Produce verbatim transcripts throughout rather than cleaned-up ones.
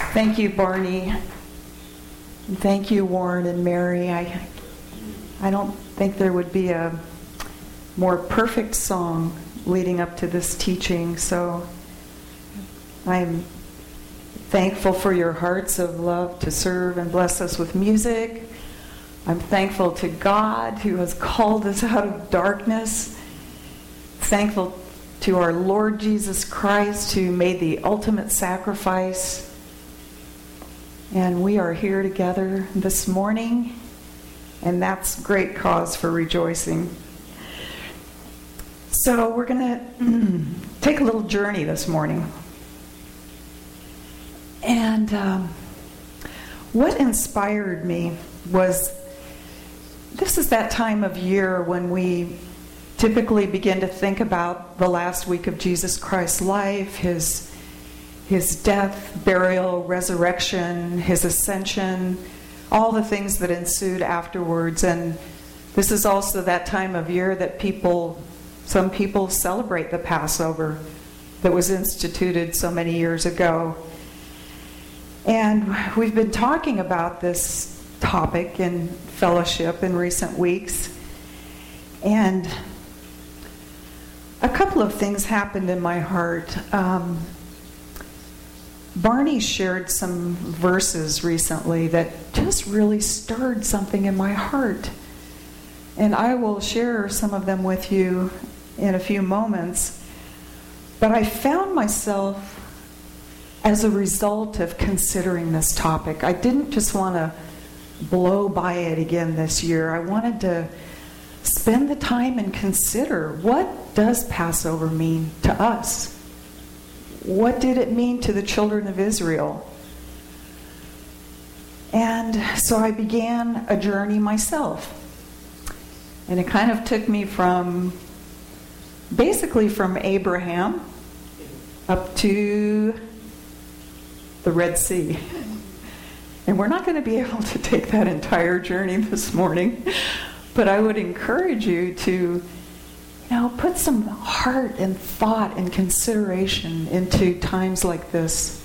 Thank you, Barney. Thank you, Warren and Mary. I, I don't think there would be a more perfect song leading up to this teaching, so I'm thankful for your hearts of love to serve and bless us with music. I'm thankful to God who has called us out of darkness. Thankful to our Lord Jesus Christ who made the ultimate sacrifice. And we are here together this morning, and that's great cause for rejoicing. So we're going to take a little journey this morning. And um, what inspired me was, this is that time of year when we typically begin to think about the last week of Jesus Christ's life, his his death, burial, resurrection, his ascension, all the things that ensued afterwards. And this is also that time of year that people, some people celebrate the Passover that was instituted so many years ago. And we've been talking about this topic in fellowship in recent weeks. And a couple of things happened in my heart. Um, Barney shared some verses recently that just really stirred something in my heart. And I will share some of them with you in a few moments. But I found myself, as a result of considering this topic, I didn't just want to blow by it again this year. I wanted to spend the time and consider, what does Passover mean to us? What did it mean to the children of Israel? And so I began a journey myself. And it kind of took me from, basically from Abraham up to the Red Sea. And we're not going to be able to take that entire journey this morning, but I would encourage you to, you know, put some heart and thought and consideration into times like this.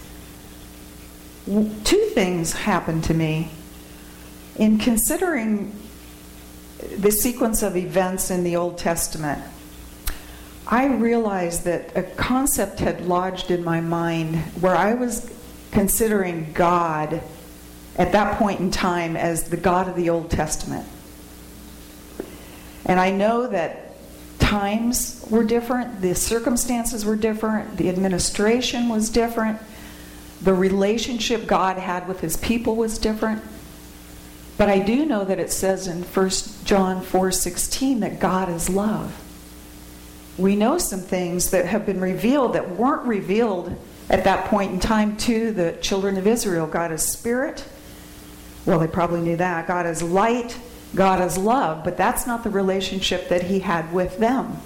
Two things happened to me in considering the sequence of events in the Old Testament. I realized that a concept had lodged in my mind where I was considering God at that point in time as the God of the Old Testament. And I know that times were different, the circumstances were different, the administration was different, the relationship God had with his people was different. But I do know that it says in First John four sixteen that God is love. We know some things that have been revealed that weren't revealed at that point in time to the children of Israel. God is spirit. Well, they probably knew that. God is light. God is love, but that's not the relationship that he had with them.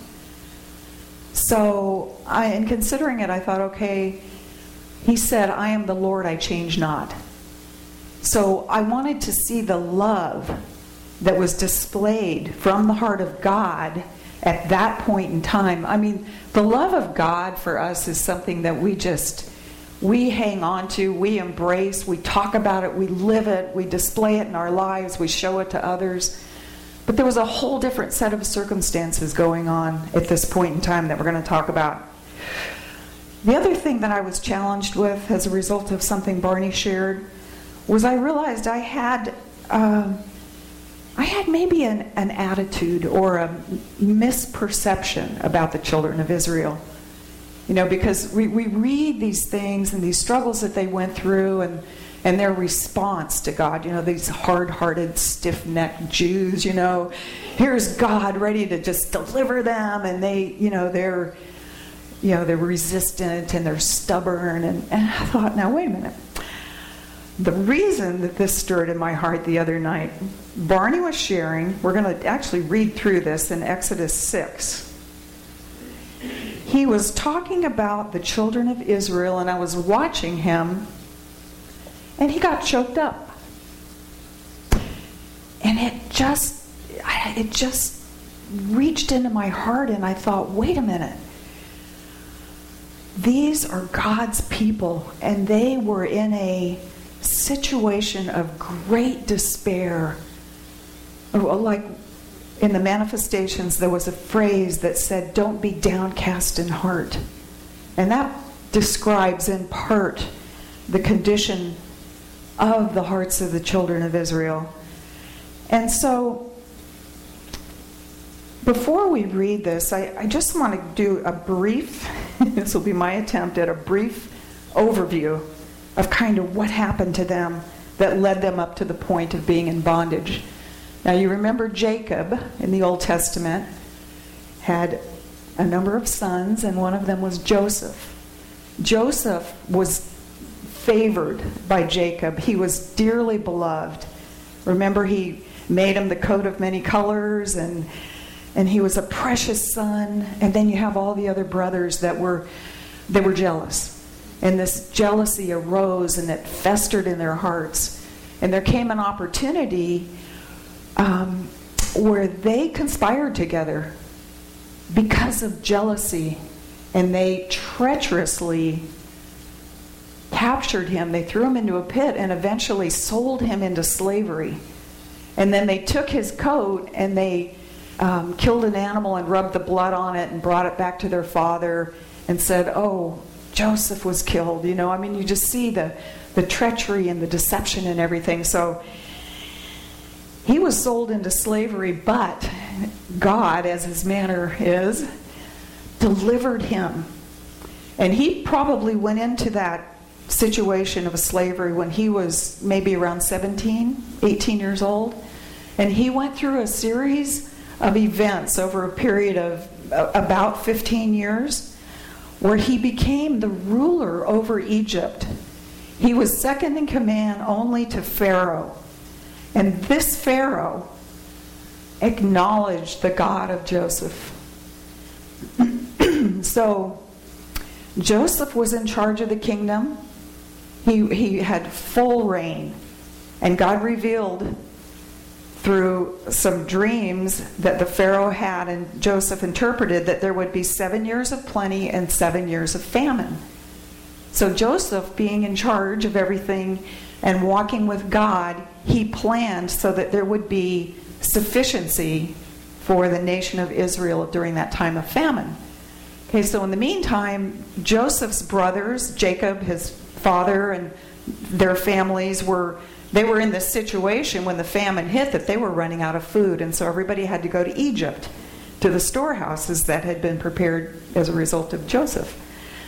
So, I, in considering it, I thought, okay, he said, I am the Lord, I change not. So I wanted to see the love that was displayed from the heart of God at that point in time. I mean, the love of God for us is something that we just, we hang on to, we embrace, we talk about it, we live it, we display it in our lives, we show it to others. But there was a whole different set of circumstances going on at this point in time that we're going to talk about. The other thing that I was challenged with as a result of something Barney shared was I realized I had uh, I had maybe an, an attitude or a misperception about the children of Israel. You know, because we, we read these things and these struggles that they went through and, and their response to God. You know, these hard-hearted, stiff-necked Jews, you know. Here's God ready to just deliver them, and they, you know, they're, you know, they're resistant and they're stubborn. And, and I thought, now, wait a minute. The reason that this stirred in my heart the other night, Barney was sharing, we're going to actually read through this in Exodus six. He was talking about the children of Israel, and I was watching him, and he got choked up. And it just, it just reached into my heart, and I thought, wait a minute. these are God's people, and they were in a situation of great despair. Like in the manifestations, there was a phrase that said, "Don't be downcast in heart." And that describes in part the condition of the hearts of the children of Israel. And so, before we read this, I, I just want to do a brief, this will be my attempt at a brief overview of kind of what happened to them that led them up to the point of being in bondage. Now, you remember Jacob in the Old Testament had a number of sons, and one of them was Joseph. Joseph was favored by Jacob. He was dearly beloved. Remember, he made him the coat of many colors, and and he was a precious son. And then you have all the other brothers that were they were jealous. And this jealousy arose, and it festered in their hearts. And there came an opportunity um, where they conspired together because of jealousy, and they treacherously captured him. They threw him into a pit and eventually sold him into slavery. And then they took his coat and they um, killed an animal and rubbed the blood on it and brought it back to their father and said, "Oh, Joseph was killed." You know, I mean, you just see the, the treachery and the deception and everything. So he was sold into slavery, but God, as his manner is, delivered him. And he probably went into that situation of slavery when he was maybe around seventeen, eighteen years old. And he went through a series of events over a period of about fifteen years where he became the ruler over Egypt. He was second in command only to Pharaoh. And this Pharaoh acknowledged the God of Joseph. So Joseph was in charge of the kingdom. He, he had full reign. And God revealed through some dreams that the Pharaoh had, and Joseph interpreted, that there would be seven years of plenty and seven years of famine. So Joseph, being in charge of everything and walking with God, he planned so that there would be sufficiency for the nation of Israel during that time of famine. Okay, so in the meantime, Joseph's brothers, Jacob, his father, and their families were, they were in this situation when the famine hit that they were running out of food. And so everybody had to go to Egypt, to the storehouses that had been prepared as a result of Joseph.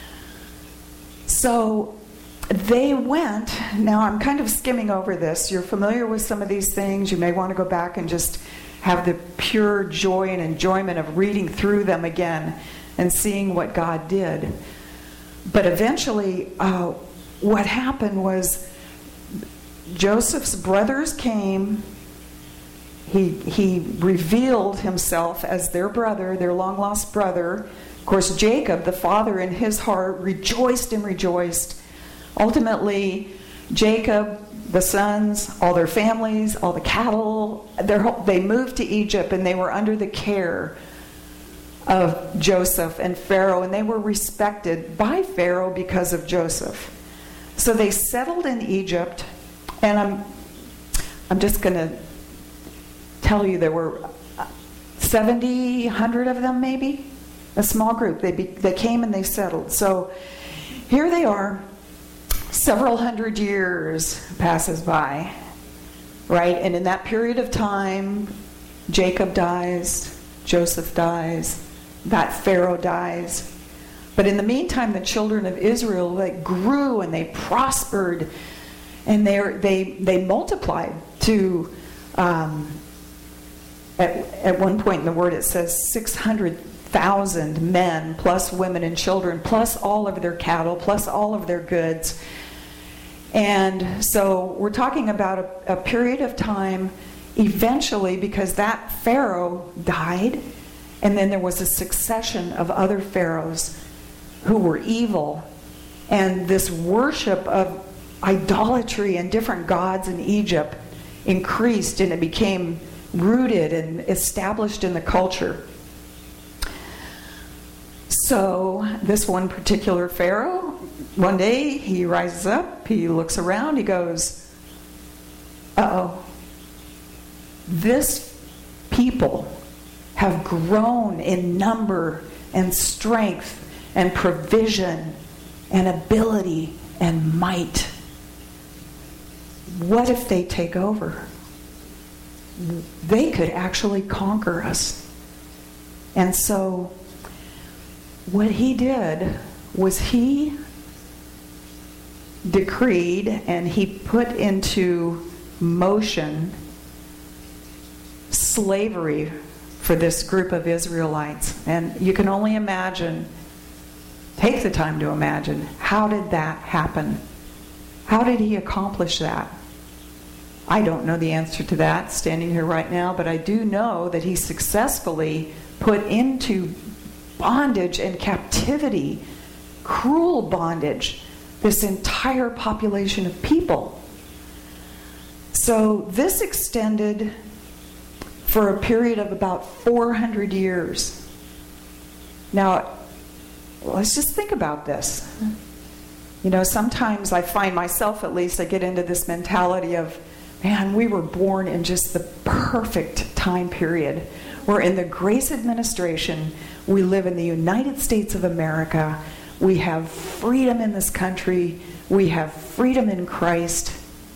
So they went, now I'm kind of skimming over this. You're familiar with some of these things. You may want to go back and just have the pure joy and enjoyment of reading through them again and seeing what God did. But eventually, uh, what happened was Joseph's brothers came. He, he revealed himself as their brother, their long-lost brother. Of course, Jacob, the father, in his heart, rejoiced and rejoiced. Ultimately, Jacob, the sons, all their families, all the cattle, their, they moved to Egypt, and they were under the care of Joseph and Pharaoh, and they were respected by Pharaoh because of Joseph. So they settled in Egypt, and I'm, I'm just going to tell you there were seventy, one hundred of them maybe, a small group. They, be, they came and they settled. So here they are. Several hundred years passes by, right? And in that period of time, Jacob dies, Joseph dies, that Pharaoh dies. But in the meantime, the children of Israel, they grew and they prospered, and they they they multiplied to. Um, at at one point in the Word, it says six hundred thousand men, plus women and children, plus all of their cattle, plus all of their goods. And so we're talking about a, a period of time eventually, because that Pharaoh died, and then there was a succession of other pharaohs who were evil, and this worship of idolatry and different gods in Egypt increased, and it became rooted and established in the culture. So this one particular Pharaoh, one day he rises up, he looks around, he goes, uh-oh, this people have grown in number and strength and provision and ability and might. What if they take over? They could actually conquer us. And so what he did was he decreed and he put into motion slavery for this group of Israelites. And you can only imagine, take the time to imagine, how did that happen? How did he accomplish that? I don't know the answer to that standing here right now, but I do know that he successfully put into bondage and captivity, cruel bondage, this entire population of people. So this extended for a period of about four hundred years. Now, let's just think about this. You know, sometimes I find myself, at least, I get into this mentality of, man, we were born in just the perfect time period. We're in the Grace Administration. We live in the United States of America. We have freedom in this country. We have freedom in Christ.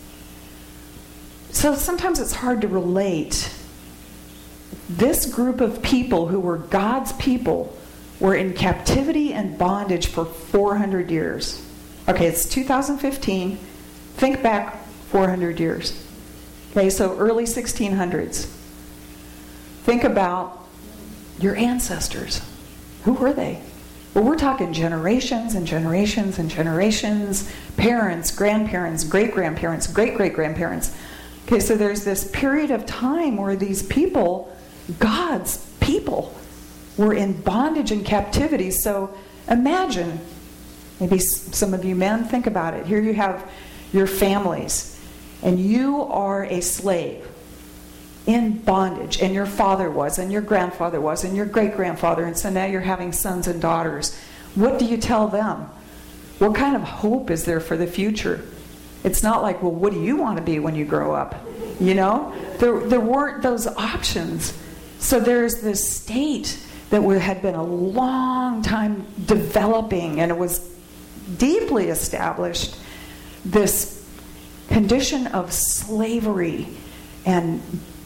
So sometimes it's hard to relate. This group of people who were God's people were in captivity and bondage for four hundred years. Okay, it's two thousand fifteen. Think back four hundred years. Okay, so early sixteen hundreds. Think about your ancestors. Who were they? Well, we're talking generations and generations and generations, parents, grandparents, great-grandparents, great-great-grandparents. Okay, so there's this period of time where these people, God's people, were in bondage and captivity. So imagine, maybe some of you men, think about it. Here you have your families, and you are a slave in bondage, and your father was, and your grandfather was, and your great-grandfather, and so now you're having sons and daughters. What do you tell them? What kind of hope is there for the future? It's not like, well, what do you want to be when you grow up? You know? There, there weren't those options. So there's this state that had been a long time developing, and it was deeply established, this condition of slavery. And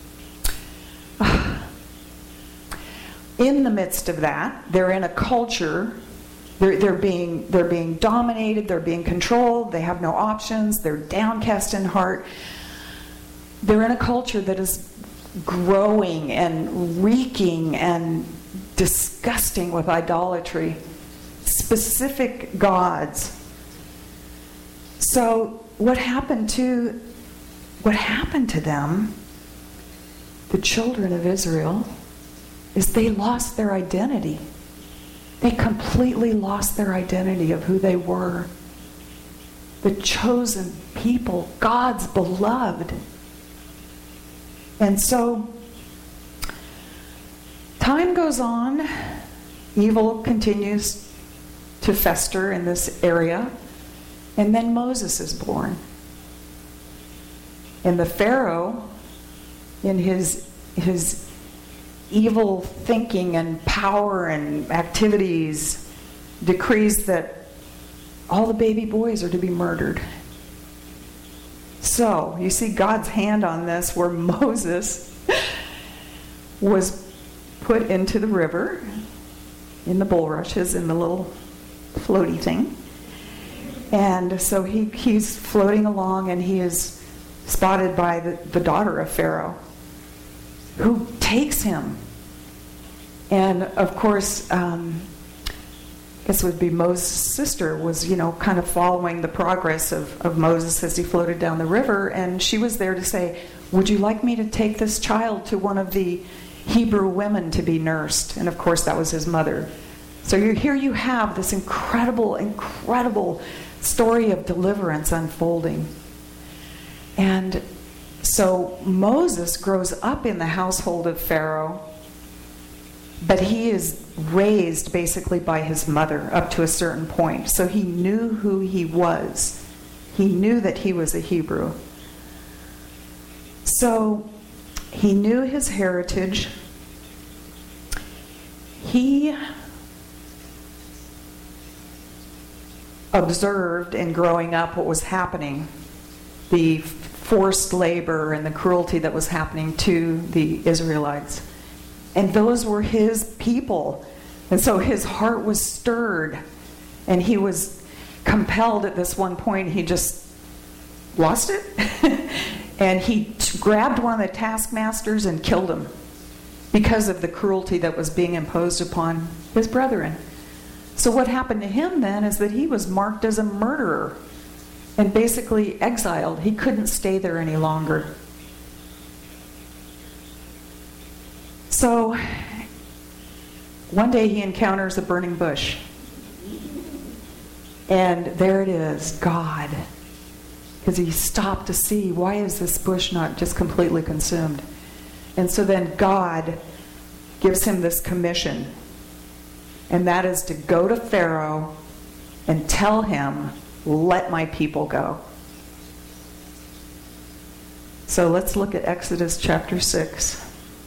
uh, in the midst of that, they're in a culture. They're, they're being they're being dominated. They're being controlled. They have no options. They're downcast in heart. They're in a culture that is growing and reeking and disgusting with idolatry, specific gods. So what happened to what happened to them, the children of Israel, is they lost their identity. They completely lost their identity of who they were. The chosen people, God's beloved. And so time goes on. Evil continues to fester in this area. And then Moses is born. And the Pharaoh, in his his evil thinking and power and activities, decrees that all the baby boys are to be murdered. So, you see God's hand on this, where Moses was put into the river, in the bulrushes, in the little floaty thing. And so he, he's floating along, and he is spotted by the, the daughter of Pharaoh, who takes him. And of course, um, I guess it would be Moses' sister was, you know, kind of following the progress of, of Moses as he floated down the river. And she was there to say, would you like me to take this child to one of the Hebrew women to be nursed? And of course, that was his mother. So you're, here you have this incredible, incredible story of deliverance unfolding. And so Moses grows up in the household of Pharaoh, But he is raised basically by his mother up to a certain point. So he knew who he was. He knew that he was a Hebrew. So he knew his heritage. He observed in growing up what was happening, the forced labor and the cruelty that was happening to the Israelites. And those were his people. And so his heart was stirred. And he was compelled at this one point, he just lost it. And he t- grabbed one of the taskmasters and killed him because of the cruelty that was being imposed upon his brethren. So what happened to him then is that he was marked as a murderer and basically exiled. He couldn't stay there any longer. So one day he encounters a burning bush. And there it is, God. Because he stopped to see, why is this bush not just completely consumed? And so then God gives him this commission. And that is to go to Pharaoh and tell him, let my people go. So let's look at Exodus chapter six.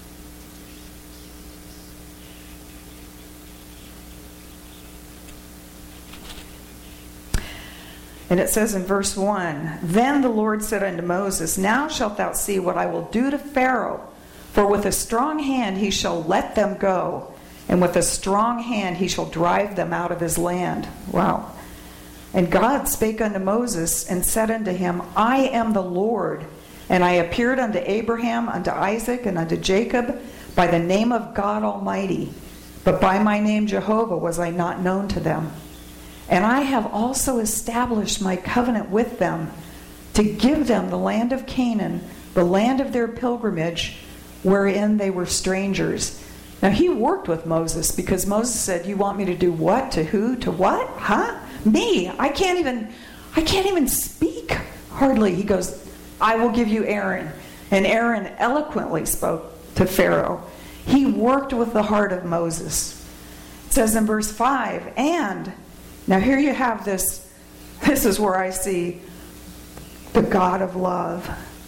And it says in verse one, Then the Lord said unto Moses, Now shalt thou see what I will do to Pharaoh, for with a strong hand he shall let them go, and with a strong hand he shall drive them out of his land. Wow. And God spake unto Moses, and said unto him, I am the Lord, and I appeared unto Abraham, unto Isaac, and unto Jacob by the name of God Almighty, but by my name Jehovah was I not known to them. And I have also established my covenant with them, to give them the land of Canaan, the land of their pilgrimage, wherein they were strangers. Now he worked with Moses, because Moses said, you want me to do what? To who? To what? Huh? Me. I can't even, I can't even speak hardly. He goes, I will give you Aaron. And Aaron eloquently spoke to Pharaoh. He worked with the heart of Moses. It says in verse five, and now here you have this, this is where I see the God of love.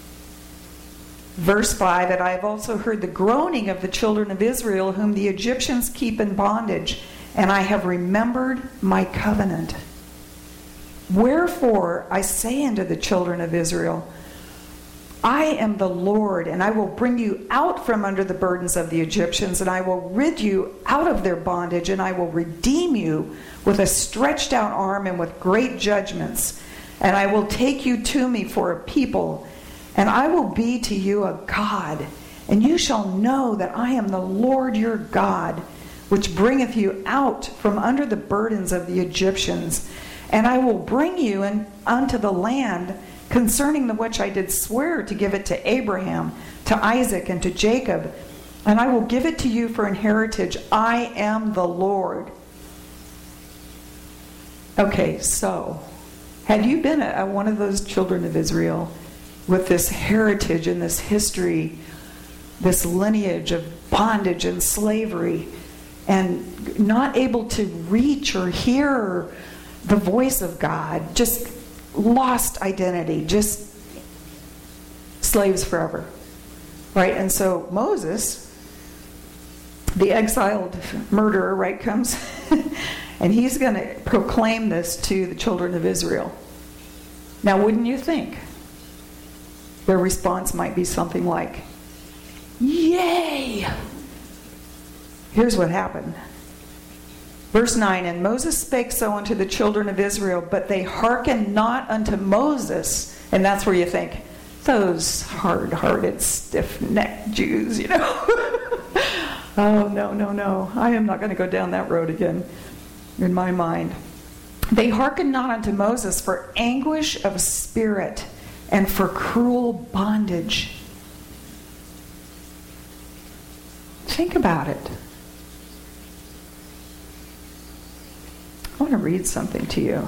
Verse five, and I have also heard the groaning of the children of Israel, whom the Egyptians keep in bondage, and I have remembered my covenant. Wherefore I say unto the children of Israel, I am the Lord, and I will bring you out from under the burdens of the Egyptians, and I will rid you out of their bondage, and I will redeem you with a stretched out arm and with great judgments. And I will take you to me for a people, and I will be to you a God, and you shall know that I am the Lord your God, which bringeth you out from under the burdens of the Egyptians. And I will bring you in, unto the land concerning the which I did swear to give it to Abraham, to Isaac, and to Jacob, and I will give it to you for an heritage. I am the Lord. Okay, so, had you been a, a one of those children of Israel with this heritage and this history, this lineage of bondage and slavery, and not able to reach or hear the voice of God, just lost identity, just slaves forever, right? And so Moses, the exiled murderer, right, comes and he's going to proclaim this to the children of Israel. Now, wouldn't you think their response might be something like, yay! Here's what happened. Verse nine, and Moses spake so unto the children of Israel, but they hearkened not unto Moses. And that's where you think, those hard-hearted, stiff-necked Jews, you know. Oh, no, no, no. I am not going to go down that road again in my mind. They hearkened not unto Moses for anguish of spirit and for cruel bondage. Think about it. I want to read something to you.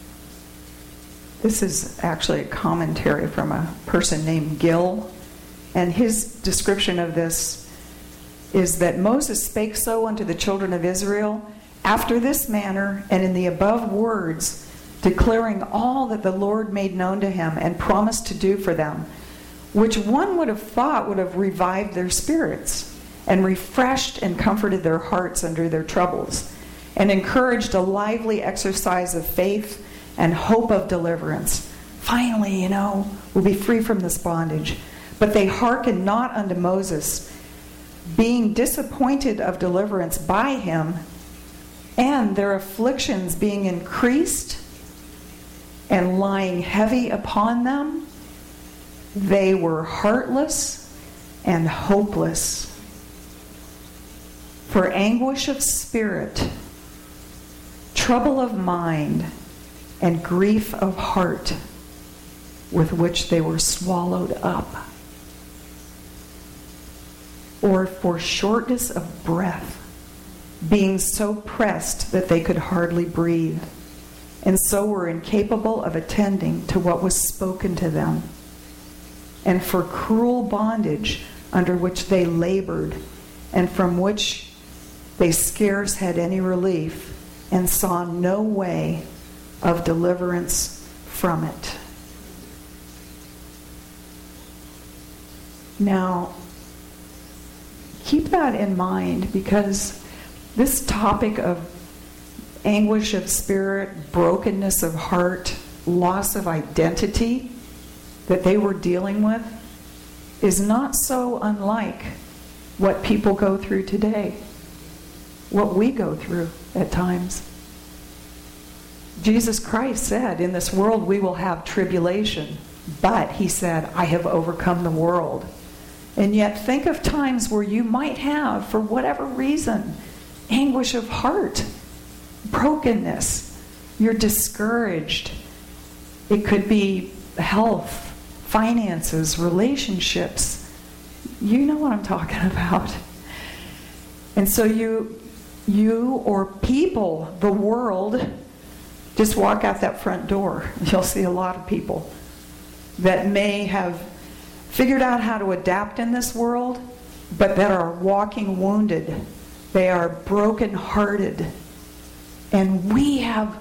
This is actually a commentary from a person named Gill. And his description of this is that Moses spake so unto the children of Israel after this manner and in the above words, declaring all that the Lord made known to him and promised to do for them, which one would have thought would have revived their spirits and refreshed and comforted their hearts under their troubles, and encouraged a lively exercise of faith and hope of deliverance. Finally, you know, we'll be free from this bondage. But they hearkened not unto Moses, being disappointed of deliverance by him, and their afflictions being increased and lying heavy upon them, they were heartless and hopeless. For anguish of spirit, trouble of mind, and grief of heart, with which they were swallowed up. Or for shortness of breath, being so pressed that they could hardly breathe, and so were incapable of attending to what was spoken to them. And for cruel bondage under which they labored, and from which they scarce had any relief, and saw no way of deliverance from it. Now, keep that in mind, because this topic of anguish of spirit, brokenness of heart, loss of identity that they were dealing with is not so unlike what people go through today, what we go through at times. Jesus Christ said, in this world we will have tribulation, but he said, I have overcome the world. And yet think of times where you might have, for whatever reason, anguish of heart, brokenness. You're discouraged. It could be health, finances, relationships. You know what I'm talking about. And so you, you or people, the world, just walk out that front door. You'll see a lot of people that may have figured out how to adapt in this world, but that are walking wounded. They are brokenhearted. And we have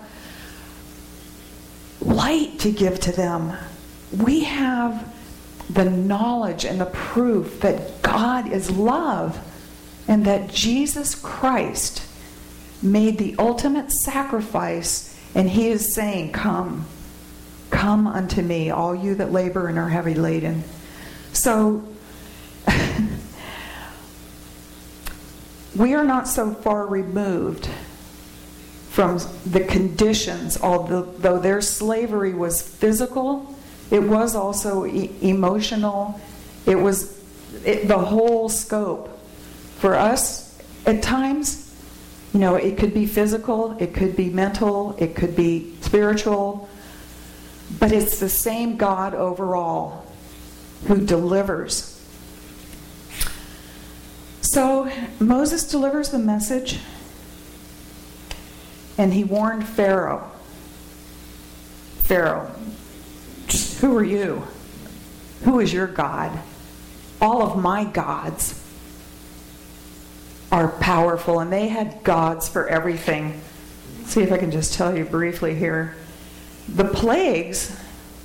light to give to them. We have the knowledge and the proof that God is love, and that Jesus Christ made the ultimate sacrifice, and he is saying, come, come unto me, all you that labor and are heavy laden. So, we are not so far removed from the conditions, although their slavery was physical, it was also e- emotional, it was it, the whole scope. For us, at times, you know, it could be physical, it could be mental, it could be spiritual, but it's the same God overall who delivers. So Moses delivers the message, and he warned Pharaoh. Pharaoh, who are you? Who is your God? All of my gods are powerful, and they had gods for everything. Let's see if I can just tell you briefly here. The plagues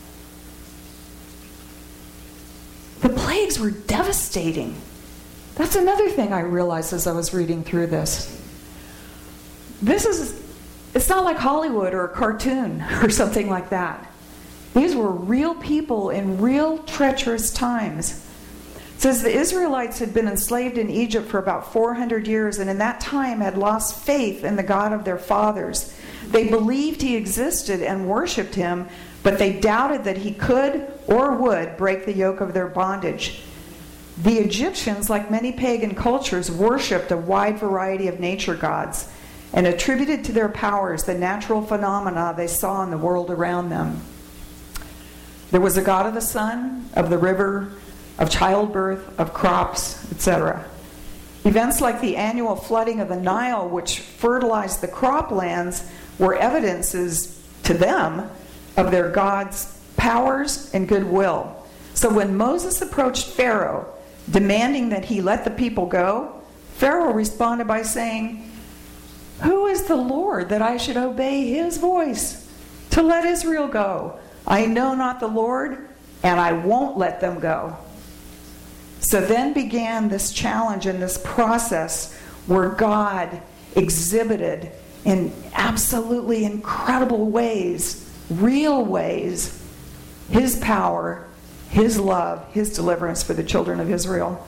The plagues were devastating. That's another thing I realized as I was reading through this. This is, it's not like Hollywood or a cartoon or something like that. These were real people in real treacherous times. It says the Israelites had been enslaved in Egypt for about four hundred years, and in that time had lost faith in the God of their fathers. They believed he existed and worshipped him, but they doubted that he could or would break the yoke of their bondage. The Egyptians, like many pagan cultures, worshipped a wide variety of nature gods and attributed to their powers the natural phenomena they saw in the world around them. There was a god of the sun, of the river, of childbirth, of crops, et cetera. Events like the annual flooding of the Nile, which fertilized the croplands, were evidences to them of their God's powers and goodwill. So when Moses approached Pharaoh, demanding that he let the people go, Pharaoh responded by saying, "Who is the Lord that I should obey his voice to let Israel go? I know not the Lord, and I won't let them go." So then began this challenge and this process where God exhibited in absolutely incredible ways, real ways, his power, his love, his deliverance for the children of Israel.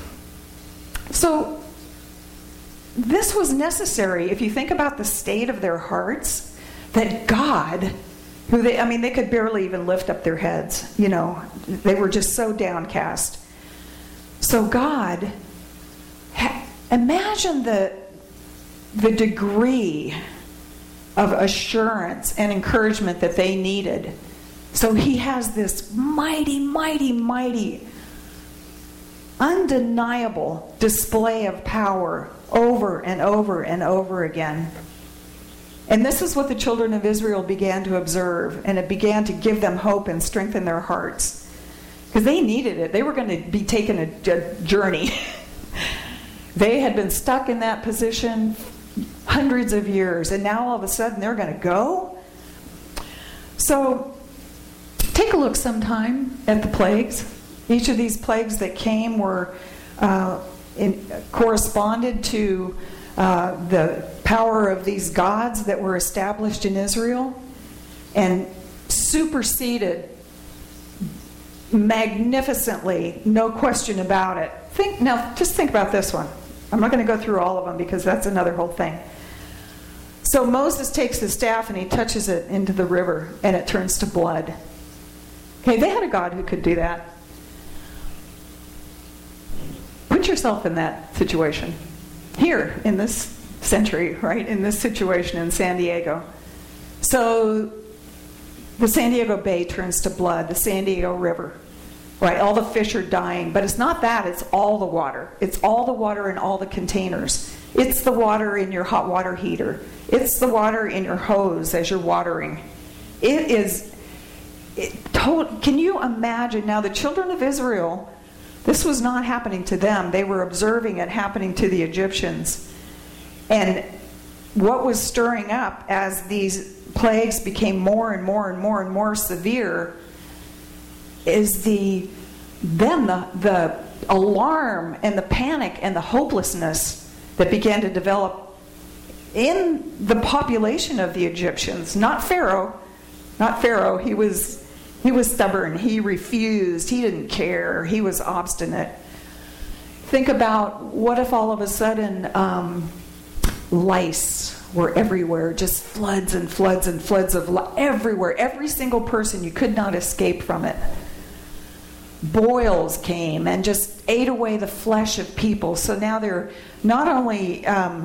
So this was necessary if you think about the state of their hearts, that God, who they, I mean, they could barely even lift up their heads, you know, they were just so downcast. So God, ha- imagine the, the degree of assurance and encouragement that they needed. So he has this mighty, mighty, mighty, undeniable display of power over and over and over again. And this is what the children of Israel began to observe, and it began to give them hope and strengthen their hearts. Because they needed it. They were going to be taking a, a journey. They had been stuck in that position hundreds of years, and now all of a sudden they're going to go? So take a look sometime at the plagues. Each of these plagues that came were uh, in, corresponded to uh, the power of these gods that were established in Israel and superseded magnificently, no question about it. Think now, just think about this one. I'm not going to go through all of them because that's another whole thing. So Moses takes his staff and he touches it into the river and it turns to blood. Okay, they had a God who could do that. Put yourself in that situation. Here, in this century, right? In this situation in San Diego. So the San Diego Bay turns to blood, the San Diego River, right? All the fish are dying. But it's not that, it's all the water. It's all the water in all the containers. It's the water in your hot water heater. It's the water in your hose as you're watering. It is, it, to, can you imagine? Now the children of Israel, this was not happening to them. They were observing it happening to the Egyptians. And what was stirring up as these plagues became more and more and more and more severe is the then the the alarm and the panic and the hopelessness that began to develop in the population of the Egyptians. Not Pharaoh, not Pharaoh. He was he was stubborn. He refused. He didn't care. He was obstinate. Think about what if all of a sudden um, lice were everywhere, just floods and floods and floods of lice everywhere. Every single person, you could not escape from it. Boils came and just ate away the flesh of people. So now they're not only um,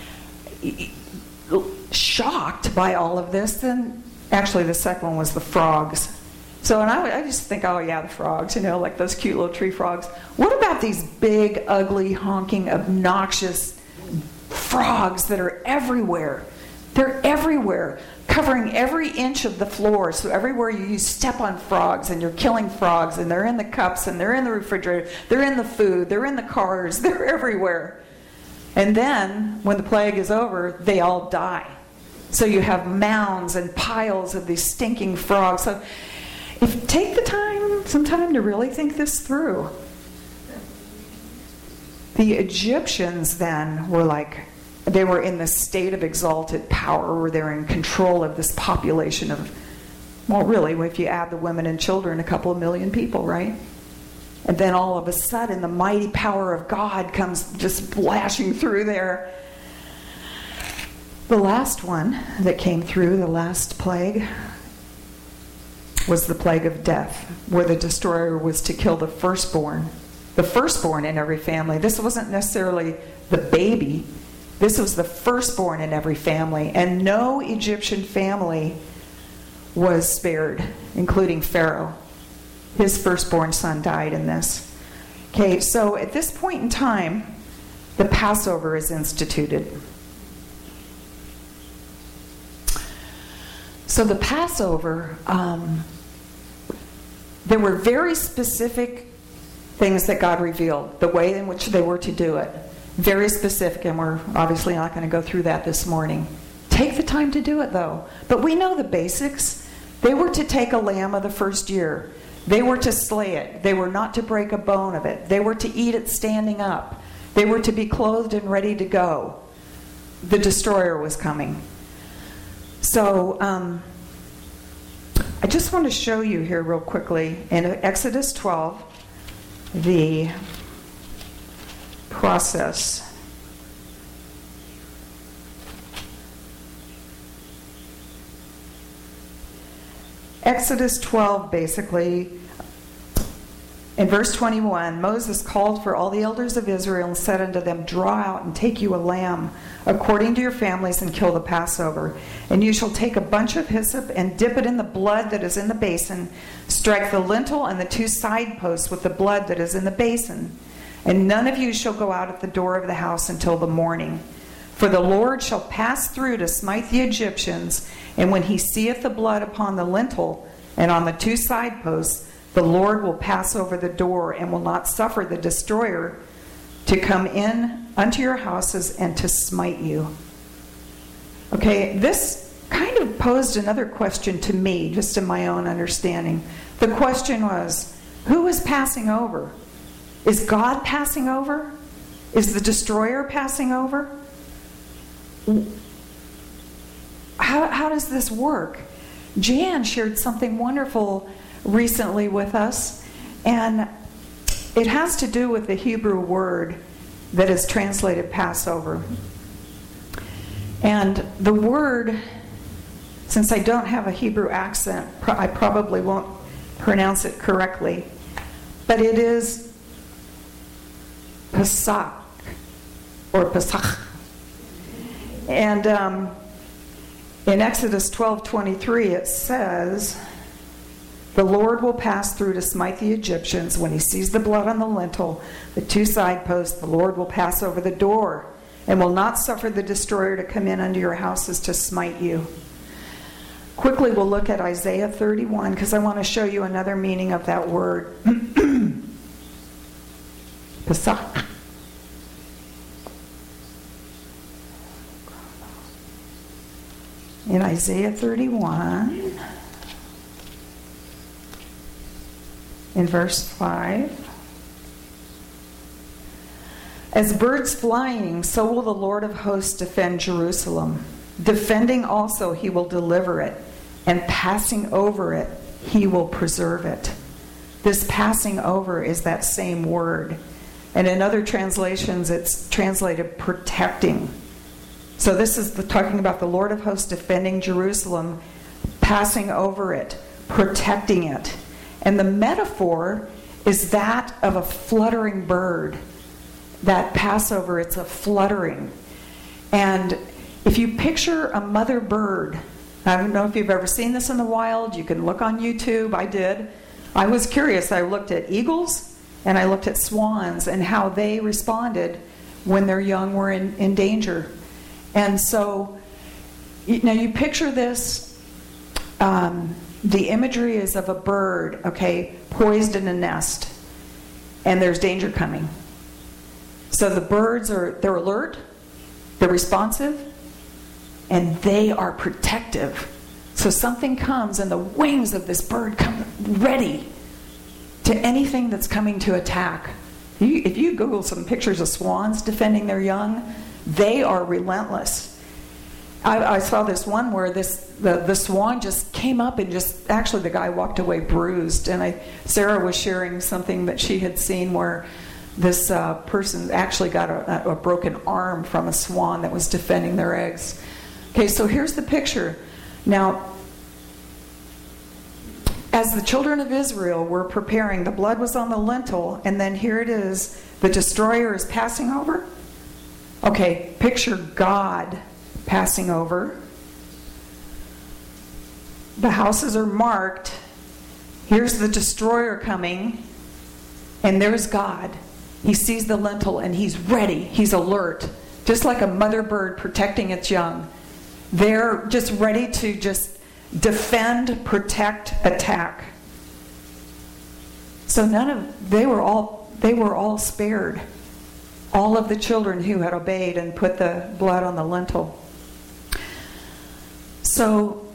shocked by all of this, then actually the second one was the frogs. So, and I, I just think, oh yeah, the frogs, you know, like those cute little tree frogs. What about these big, ugly, honking, obnoxious frogs that are everywhere? They're everywhere, covering every inch of the floor. So everywhere you, you step on frogs and you're killing frogs, and they're in the cups and they're in the refrigerator, they're in the food, they're in the cars, they're everywhere. And then when the plague is over, they all die. So you have mounds and piles of these stinking frogs. So if take the time, some time to really think this through. The Egyptians then were like, they were in this state of exalted power where they're in control of this population of, well, really, if you add the women and children, a couple of million people, right? And then all of a sudden, the mighty power of God comes just splashing through there. The last one that came through, the last plague, was the plague of death, where the destroyer was to kill the firstborn. The firstborn in every family. This wasn't necessarily the baby. This was the firstborn in every family. And no Egyptian family was spared, including Pharaoh. His firstborn son died in this. Okay, so at this point in time, the Passover is instituted. So the Passover, um, there were very specific things that God revealed, the way in which they were to do it. Very specific, and we're obviously not going to go through that this morning. Take the time to do it, though. But we know the basics. They were to take a lamb of the first year. They were to slay it. They were not to break a bone of it. They were to eat it standing up. They were to be clothed and ready to go. The destroyer was coming. So, um, I just want to show you here real quickly in Exodus twelve the process. Exodus twelve, basically, in verse twenty-one, Moses called for all the elders of Israel and said unto them, Draw out and take you a lamb according to your families and kill the Passover. And you shall take a bunch of hyssop and dip it in the blood that is in the basin. Strike the lintel and the two side posts with the blood that is in the basin. And none of you shall go out at the door of the house until the morning. For the Lord shall pass through to smite the Egyptians, and when he seeth the blood upon the lintel and on the two side posts, the Lord will pass over the door and will not suffer the destroyer to come in unto your houses and to smite you. Okay, this kind of posed another question to me, just in my own understanding. The question was, who is passing over? Is God passing over? Is the destroyer passing over? How, how does this work? Jan shared something wonderful recently with us, and it has to do with the Hebrew word that is translated Passover. And the word, since I don't have a Hebrew accent, I probably won't pronounce it correctly, but it is Pesach, or Pesach. And um, in Exodus twelve twenty-three it says, The Lord will pass through to smite the Egyptians. When he sees the blood on the lintel, the two side posts, the Lord will pass over the door and will not suffer the destroyer to come in unto your houses to smite you. Quickly, we'll look at Isaiah thirty-one, because I want to show you another meaning of that word. Pesach. In Isaiah thirty-one, in verse five, As birds flying, so will the Lord of hosts defend Jerusalem. Defending also, he will deliver it, and passing over it, he will preserve it. This passing over is that same word. And in other translations, it's translated protecting. So this is the, talking about the Lord of hosts defending Jerusalem, passing over it, protecting it. And the metaphor is that of a fluttering bird. That Passover, it's a fluttering. And if you picture a mother bird, I don't know if you've ever seen this in the wild. You can look on YouTube. I did. I was curious. I looked at eagles and I looked at swans and how they responded when their young were in, in danger. And so, now you picture this, um, the imagery is of a bird, okay, poised in a nest, and there's danger coming. So the birds are, they're alert, they're responsive, and they are protective. So something comes and the wings of this bird come ready to anything that's coming to attack. You, if you Google some pictures of swans defending their young, they are relentless. I, I saw this one where this the, the swan just came up and just, actually the guy walked away bruised. And I, Sarah was sharing something that she had seen where this uh, person actually got a, a broken arm from a swan that was defending their eggs. Okay, so here's the picture. Now, as the children of Israel were preparing, the blood was on the lintel, and then here it is, the destroyer is passing over. Okay, picture God passing over. The houses are marked. Here's the destroyer coming, and there's God. He sees the lintel and he's ready. He's alert. Just like a mother bird protecting its young. They're just ready to just defend, protect, attack. So none of they were all they were all spared. All of the children who had obeyed and put the blood on the lintel. So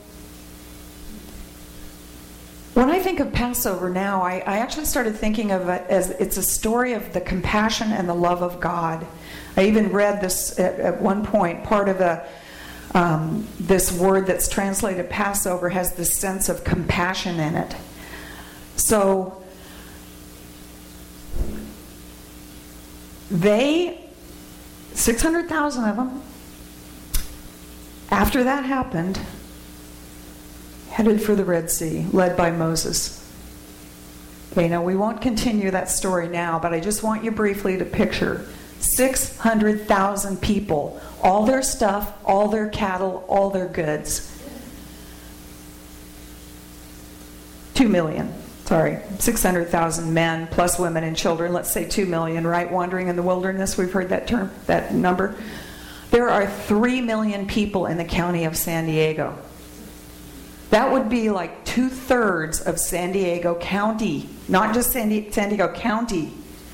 when I think of Passover now, I, I actually started thinking of it as it's a story of the compassion and the love of God. I even read this at, at one point. Part of the um, this word that's translated Passover has this sense of compassion in it. So they, six hundred thousand of them, after that happened, headed for the Red Sea, led by Moses. Okay, now we won't continue that story now, but I just want you briefly to picture six hundred thousand people, all their stuff, all their cattle, all their goods. Two million. Sorry, six hundred thousand men plus women and children. Let's say two million, right? Wandering in the wilderness. We've heard that term, that number. There are three million people in the county of San Diego. That would be like two-thirds of San Diego County, not just San, Di- San Diego County,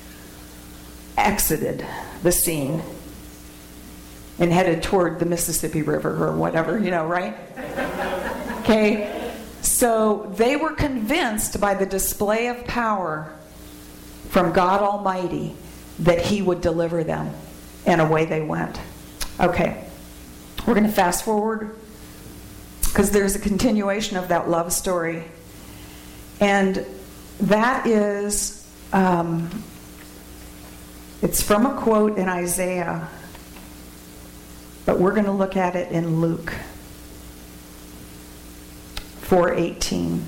exited the scene and headed toward the Mississippi River or whatever, you know, right? Okay. So they were convinced by the display of power from God Almighty that He would deliver them, and away they went. Okay, we're going to fast forward because there's a continuation of that love story, and that is, um, it's from a quote in Isaiah, but we're going to look at it in Luke four eighteen.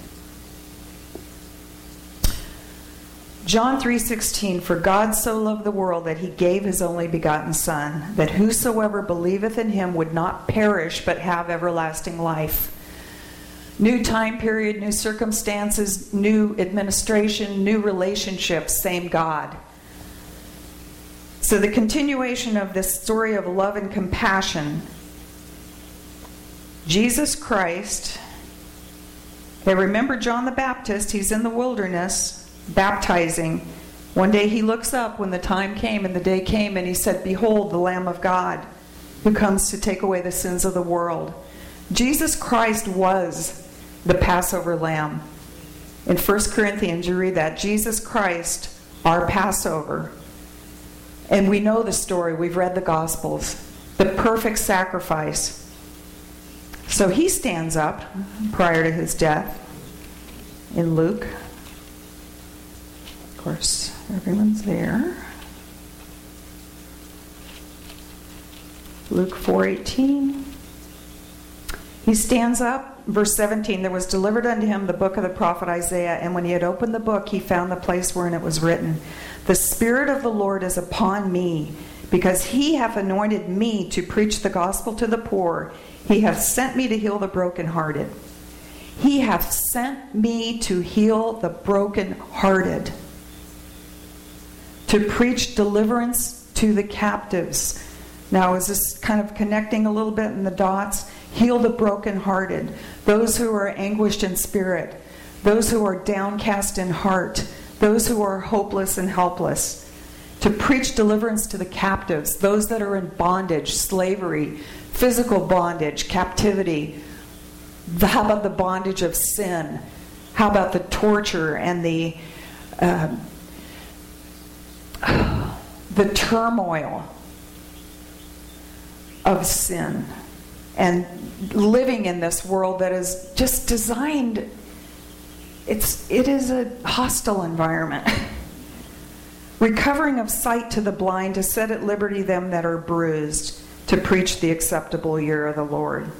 John three sixteen, for God so loved the world that He gave His only begotten Son, that whosoever believeth in Him would not perish but have everlasting life. New time period, new circumstances, new administration, new relationships, same God. So the continuation of this story of love and compassion, Jesus Christ. Okay, remember John the Baptist, he's in the wilderness baptizing. One day he looks up when the time came and the day came, and he said, behold, the Lamb of God who comes to take away the sins of the world. Jesus Christ was the Passover lamb. In First Corinthians you read that. Jesus Christ, our Passover. And we know the story. We've read the Gospels. The perfect sacrifice. So he stands up prior to his death in Luke. Of course, everyone's there. Luke four eighteen. He stands up, verse seventeen, there was delivered unto him the book of the prophet Isaiah, and when he had opened the book, he found the place wherein it was written, the Spirit of the Lord is upon me, because he hath anointed me to preach the gospel to the poor. He hath sent me to heal the brokenhearted. He hath sent me to heal the brokenhearted, to preach deliverance to the captives. Now, is this kind of connecting a little bit in the dots? Heal the brokenhearted, those who are anguished in spirit, those who are downcast in heart, those who are hopeless and helpless. To preach deliverance to the captives, those that are in bondage, slavery, physical bondage, captivity. The, how about the bondage of sin? How about the torture and the uh, the turmoil of sin and living in this world that is just designed, it's it is a hostile environment. Recovering of sight to the blind, to set at liberty them that are bruised, to preach the acceptable year of the Lord.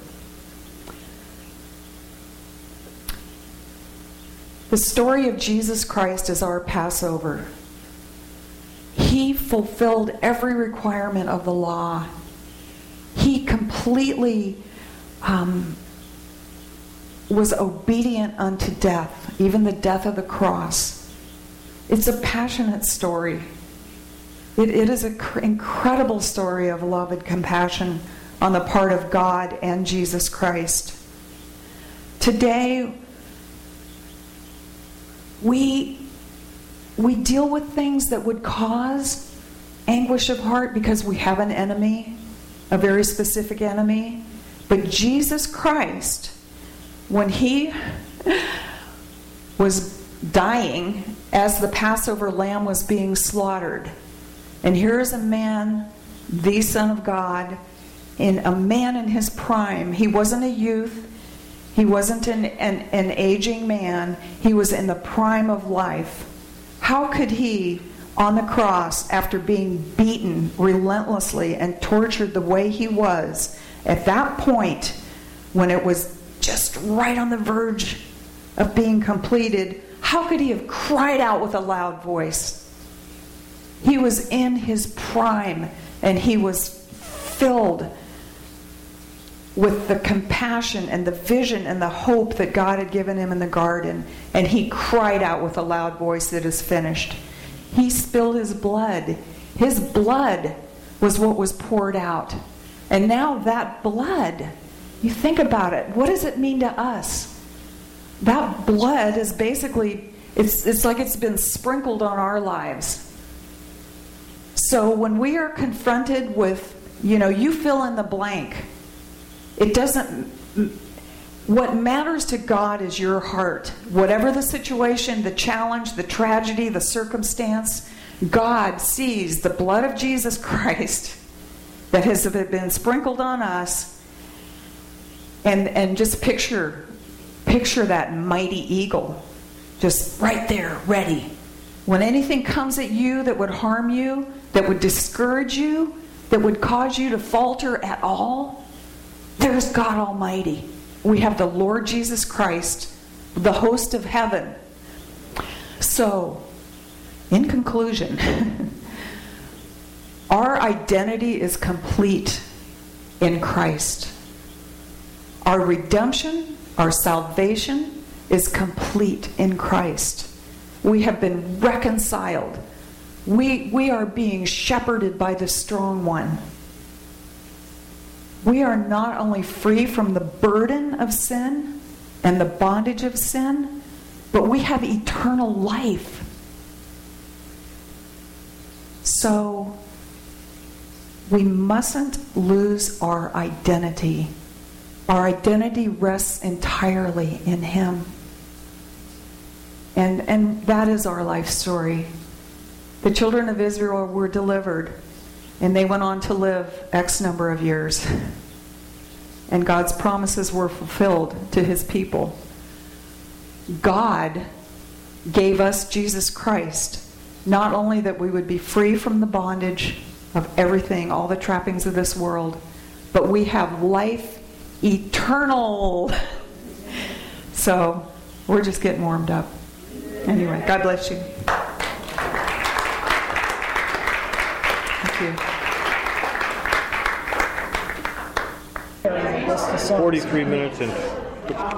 The story of Jesus Christ is our Passover. He fulfilled every requirement of the law. He completely um, was obedient unto death, even the death of the cross. It's a passionate story. It, it is an cr- incredible story of love and compassion on the part of God and Jesus Christ. Today, we we deal with things that would cause anguish of heart because we have an enemy, a very specific enemy. But Jesus Christ, when he was dying as the Passover lamb was being slaughtered, and here is a man, the Son of God, in a man in his prime. He wasn't a youth. He wasn't an, an, an aging man. He was in the prime of life. How could he, on the cross, after being beaten relentlessly and tortured the way he was, at that point, when it was just right on the verge of being completed, how could he have cried out with a loud voice? He was in his prime, and he was filled with the compassion and the vision and the hope that God had given him in the garden. And he cried out with a loud voice, "It is finished." He spilled his blood. His blood was what was poured out. And now that blood, you think about it, what does it mean to us? That blood is basically, it's, it's like it's been sprinkled on our lives. So when we are confronted with, you know, you fill in the blank, it doesn't, what matters to God is your heart. Whatever the situation, the challenge, the tragedy, the circumstance, God sees the blood of Jesus Christ that has been sprinkled on us. And, and just picture, picture that mighty eagle just right there, ready. When anything comes at you that would harm you, that would discourage you, that would cause you to falter at all, there's God Almighty. We have the Lord Jesus Christ, the host of heaven. So, in conclusion, our identity is complete in Christ. Our redemption, our salvation is complete in Christ. We have been reconciled. We, we are being shepherded by the strong one. We are not only free from the burden of sin and the bondage of sin, but we have eternal life. So, we mustn't lose our identity. Our identity rests entirely in Him. And, and that is our life story. The children of Israel were delivered, and they went on to live X number of years. And God's promises were fulfilled to His people. God gave us Jesus Christ, not only that we would be free from the bondage of everything, all the trappings of this world, but we have life eternal. So, we're just getting warmed up. Anyway, God bless you. Thank you. forty-three minutes and